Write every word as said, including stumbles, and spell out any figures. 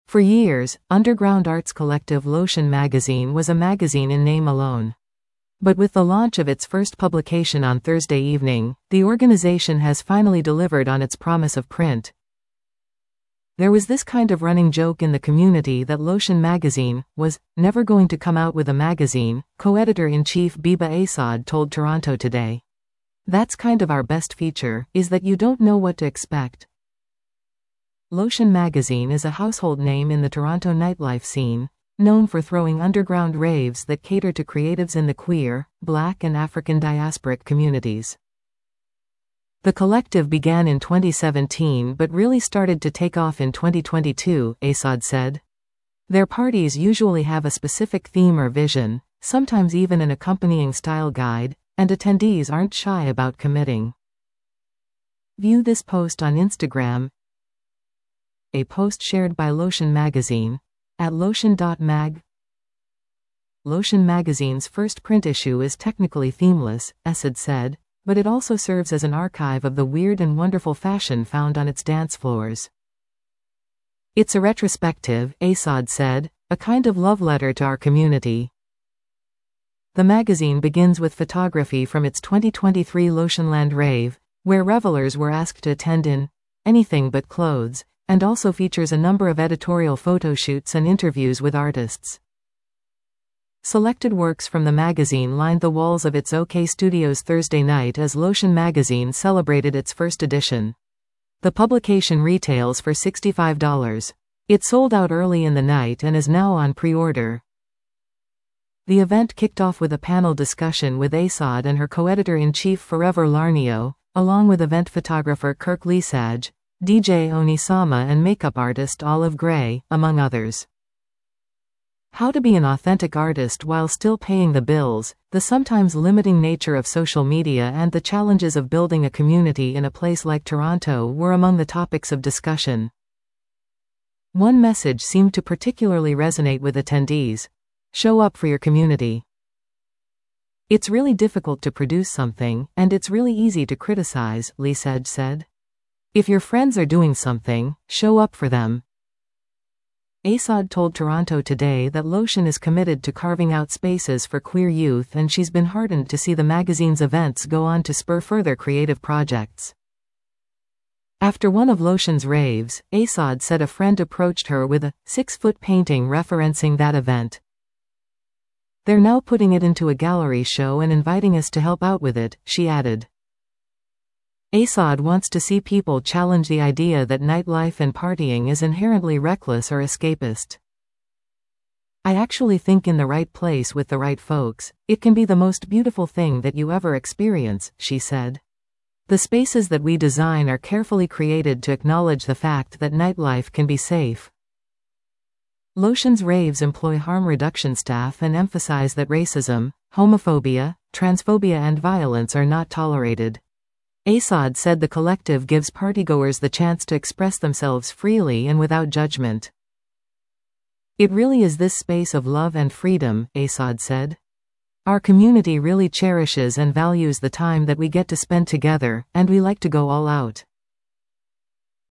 For years, underground arts collective Lotion Magazine was a magazine in name alone. But with the launch of its first publication on Thursday evening, the organization has finally delivered on its promise of print. There was this kind of running joke in the community that Lotion Magazine was never going to come out with a magazine, co-editor-in-chief Biba Assad told Toronto Today. That's kind of our best feature, is that you don't know what to expect. Lotion Magazine is a household name in the Toronto nightlife scene, known for throwing underground raves that cater to creatives in the queer, Black and African diasporic communities. The collective began in twenty seventeen but really started to take off in twenty twenty-two, Assad said. Their parties usually have a specific theme or vision, sometimes even an accompanying style guide, and attendees aren't shy about committing. View this post on Instagram. A post shared by Lotion Magazine, at lotion dot mag. Lotion Magazine's first print issue is technically themeless, Assad said, but it also serves as an archive of the weird and wonderful fashion found on its dance floors. It's a retrospective, Assad said, a kind of love letter to our community. The magazine begins with photography from its twenty twenty-three Lotionland rave, where revelers were asked to attend in anything but clothes, and also features a number of editorial photo shoots and interviews with artists. Selected works from the magazine lined the walls of its OK Studios Thursday night as Lotion Magazine celebrated its first edition. The publication retails for sixty-five dollars. It sold out early in the night and is now on pre-order. The event kicked off with a panel discussion with Assad and her co-editor-in-chief Forever Larnio, along with event photographer Kirk Lesage, D J Onisama and makeup artist Olive Gray, among others. How to be an authentic artist while still paying the bills, the sometimes limiting nature of social media and the challenges of building a community in a place like Toronto were among the topics of discussion. One message seemed to particularly resonate with attendees: show up for your community. It's really difficult to produce something, and it's really easy to criticize, Lesage said. If your friends are doing something, show up for them. Assad told Toronto Today that Lotion is committed to carving out spaces for queer youth, and she's been heartened to see the magazine's events go on to spur further creative projects. After one of Lotion's raves, Assad said a friend approached her with a six-foot painting referencing that event. They're now putting it into a gallery show and inviting us to help out with it, she added. Assad wants to see people challenge the idea that nightlife and partying is inherently reckless or escapist. I actually think in the right place with the right folks, it can be the most beautiful thing that you ever experience, she said. The spaces that we design are carefully created to acknowledge the fact that nightlife can be safe. Lotion's raves employ harm reduction staff and emphasize that racism, homophobia, transphobia and violence are not tolerated. Assad said the collective gives partygoers the chance to express themselves freely and without judgment. It really is this space of love and freedom, Assad said. Our community really cherishes and values the time that we get to spend together, and we like to go all out.